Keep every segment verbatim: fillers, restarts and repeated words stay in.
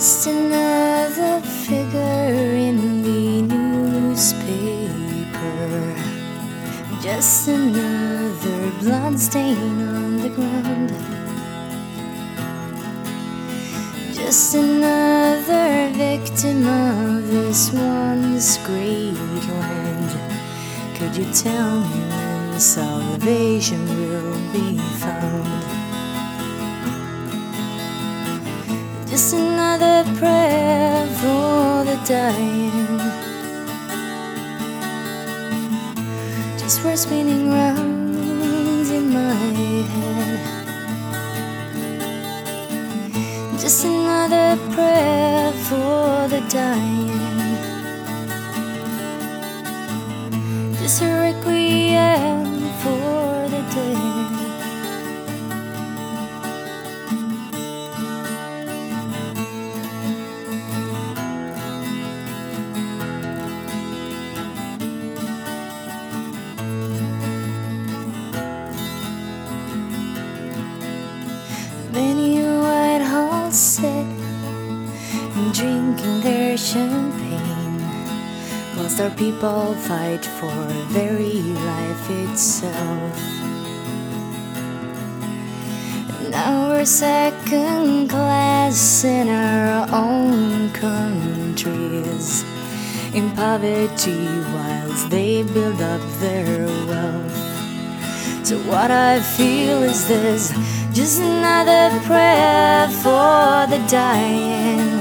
Just another figure in the newspaper, just another blood stain on the ground, just another victim of this once great land. Could you tell me when salvation will be found? Just another prayer for the dying, just words spinning round in my head. Just another prayer for the dying, just a requiem for the dead. Many white halls sit and drinking their champagne, whilst our people fight for very life itself. Now we're second class in our own countries, in poverty whilst they build up their wealth. So what I feel is this, just another prayer for the dying,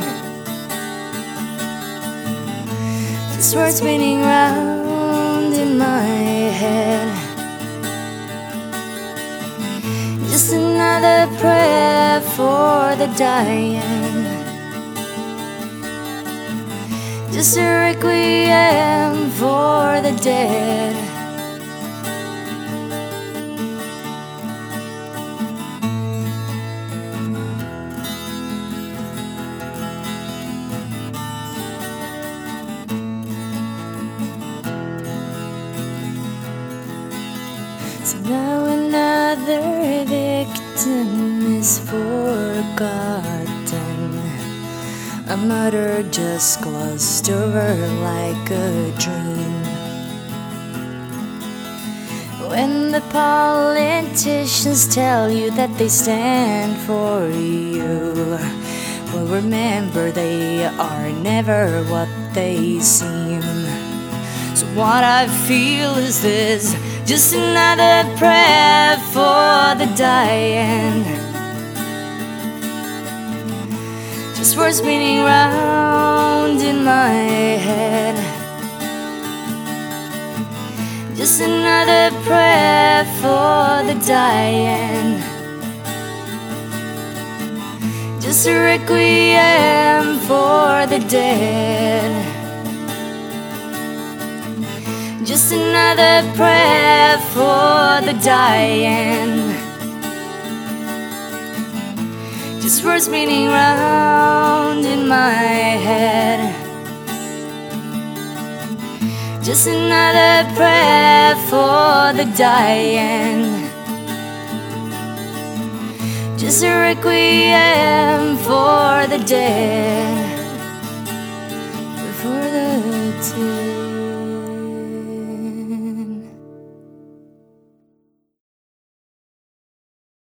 just words spinning round in my head. Just another prayer for the dying, just a requiem for the dead. So now another victim is forgotten, a murder just glossed over like a dream. When the politicians tell you that they stand for you, well, remember they are never what they seem. So what I feel is this, just another prayer for the dying, just words spinning round in my head. Just another prayer for the dying, just a requiem for the dead. Just another prayer for the dying, just words spinning round in my head. Just another prayer for the dying, just a requiem for the dead, for the dead.